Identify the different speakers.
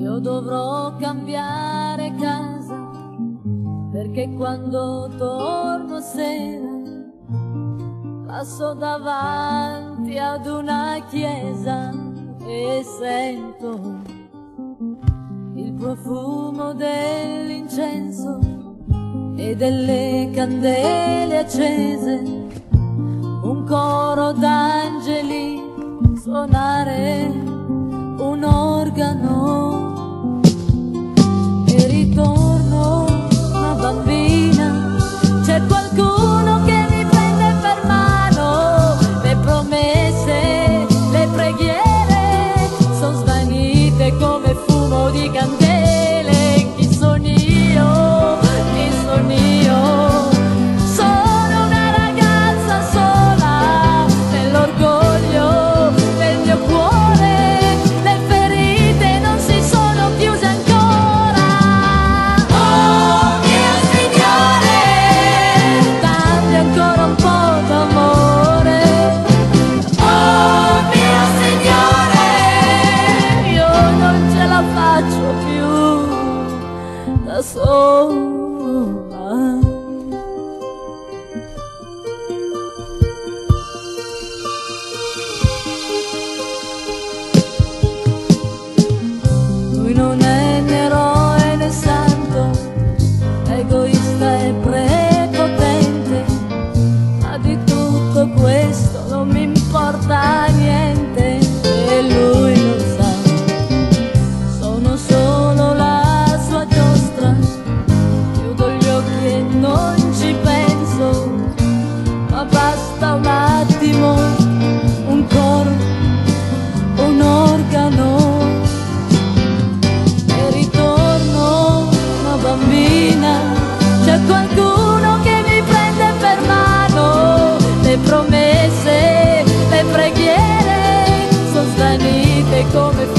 Speaker 1: Io dovrò cambiare casa, perché quando torno sera passo davanti ad una chiesa e sento il profumo dell'incenso e delle candele accese, un coro d'angeli suonare un organo, e ritorno una bambina. C'è qualcuno che mi prende per mano, le promesse, le preghiere son svanite come fumo di candele. Chi sono io? Chi sono io? Sono una ragazza sola, nell'orgoglio del mio cuore, le ferite non si sono chiuse ancora. Oh mio Signore, dammi ancora un po' d'amore. Oh mio Signore, io non ce la faccio più da sola. Lui non è né eroe né santo, egoista e prepotente, ma di tutto questo non mi importa niente, e lui lo sa. Sono solo la sua giostra, chiudo gli occhi e non ci penso, ma basta un attimo, un coro, un organo, e ritorno una bambina. C'è qualcuno che mi prende per mano, le promesse, le preghiere son svanite come